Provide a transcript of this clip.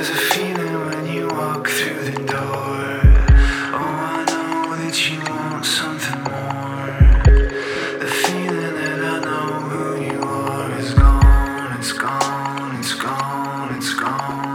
There's a feeling when you walk through the door. Oh, I know that you want something more. The feeling that I know who you are is gone, it's gone, it's gone, it's gone.